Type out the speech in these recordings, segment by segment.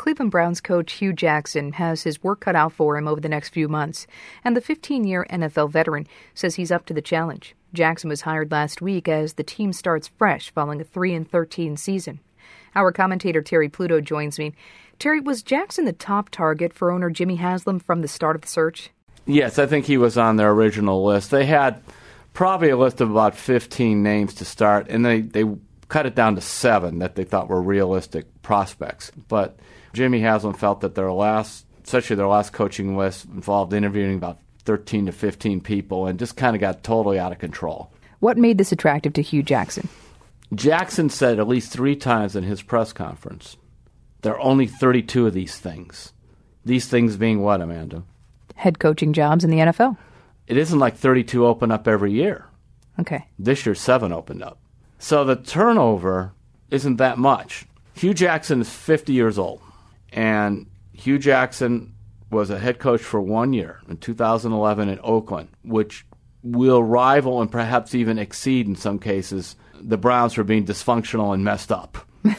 Cleveland Browns coach Hugh Jackson has his work cut out for him over the next few months, and the 15-year NFL veteran says he's up to the challenge. Jackson was hired last week as the team starts fresh following a 3-13 season. Our commentator Terry Pluto joins me. Terry, was Jackson the top target for owner Jimmy Haslam from the start of the search? Yes, I think he was on their original list. They had probably a list of about 15 names to start, and they cut it down to 7 that they thought were realistic prospects. But Jimmy Haslam felt that their last coaching list involved interviewing about 13 to 15 people and just kind of got totally out of control. What made this attractive to Hugh Jackson? Jackson said at least 3 times in his press conference, there are only 32 of these things. These things being what, Amanda? Head coaching jobs in the NFL. It isn't like 32 open up every year. Okay. This year, 7 opened up. So the turnover isn't that much. Hugh Jackson is 50 years old, and Hugh Jackson was a head coach for 1 year in 2011 in Oakland, which will rival and perhaps even exceed in some cases the Browns for being dysfunctional and messed up.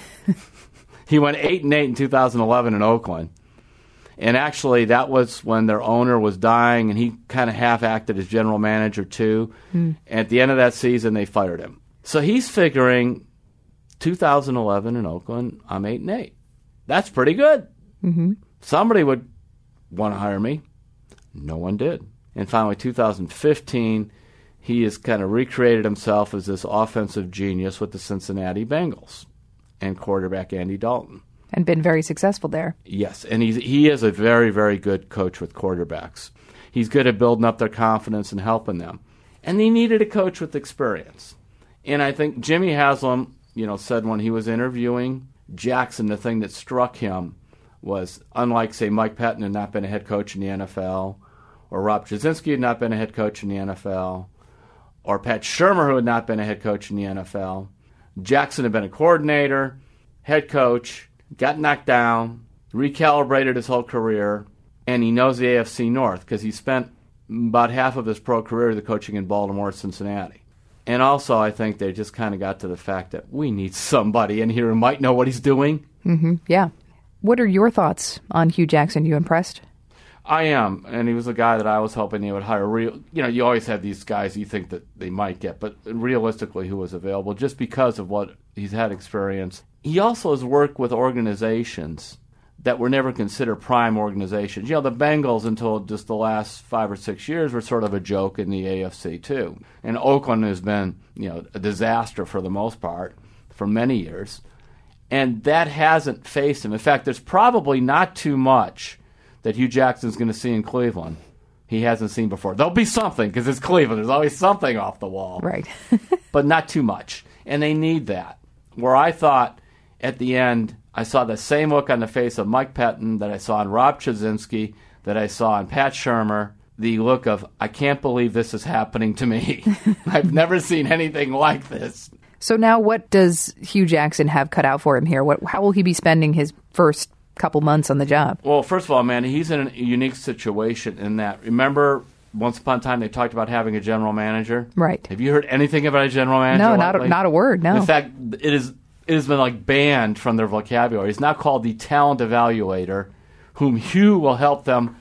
He went 8-8 in 2011 in Oakland. And actually, that was when their owner was dying, and he kind of half-acted as general manager, too. And at the end of that season, they fired him. So he's figuring 2011 in Oakland, I'm 8-8. That's pretty good. Mm-hmm. Somebody would want to hire me. No one did. And finally, 2015, he has kind of recreated himself as this offensive genius with the Cincinnati Bengals and quarterback Andy Dalton. And been very successful there. Yes, and he is a very, very good coach with quarterbacks. He's good at building up their confidence and helping them. And he needed a coach with experience. And I think Jimmy Haslam, said when he was interviewing Jackson, the thing that struck him was, unlike, say, Mike Patton had not been a head coach in the NFL, or Rob Jasinski had not been a head coach in the NFL, or Pat Shurmur, who had not been a head coach in the NFL, Jackson had been a coordinator, head coach, got knocked down, recalibrated his whole career, and he knows the AFC North because he spent about half of his pro career coaching in Baltimore, Cincinnati. And also, I think they just kind of got to the fact that we need somebody in here who might know what he's doing. Mm-hmm. Yeah. What are your thoughts on Hugh Jackson? You impressed? I am, and he was a guy that I was hoping they would hire. You always have these guys you think that they might get, but realistically, who was available just because of what he's had experience. He also has worked with organizations that were never considered prime organizations. The Bengals, until just the last 5 or 6 years, were sort of a joke in the AFC, too. And Oakland has been, a disaster for the most part for many years. And that hasn't faced him. In fact, there's probably not too much that Hugh Jackson's going to see in Cleveland he hasn't seen before. There'll be something, because it's Cleveland. There's always something off the wall. Right. But not too much. And they need that. Where I thought, at the end, I saw the same look on the face of Mike Patton that I saw in Rob Jasinski, that I saw in Pat Shurmur, the look of, I can't believe this is happening to me. I've never seen anything like this. So now what does Hugh Jackson have cut out for him here? How will he be spending his first couple months on the job? Well, first of all, man, he's in a unique situation in that, remember, once upon a time they talked about having a general manager? Right. Have you heard anything about a general manager? No, not a word, no. In fact, it has been banned from their vocabulary. It's now called the talent evaluator, whom Hugh will help them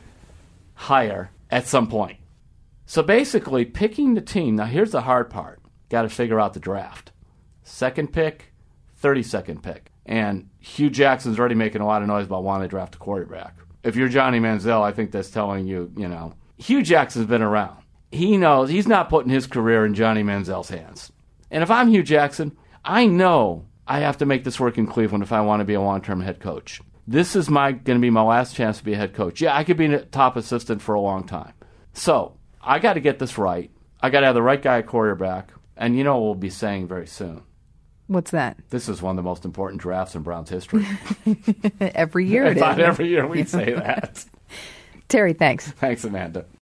hire at some point. So basically, picking the team, now here's the hard part. Got to figure out the draft. Second pick, 32nd pick. And Hugh Jackson's already making a lot of noise about wanting to draft a quarterback. If you're Johnny Manziel, I think that's telling you, Hugh Jackson's been around. He knows he's not putting his career in Johnny Manziel's hands. And if I'm Hugh Jackson, I know I have to make this work in Cleveland if I want to be a long-term head coach. This is going to be my last chance to be a head coach. Yeah, I could be a top assistant for a long time. So I got to get this right. I got to have the right guy at quarterback. And you know what we'll be saying very soon. What's that? This is one of the most important drafts in Browns history. Every year it is. Every year we say that. Terry, thanks. Thanks, Amanda.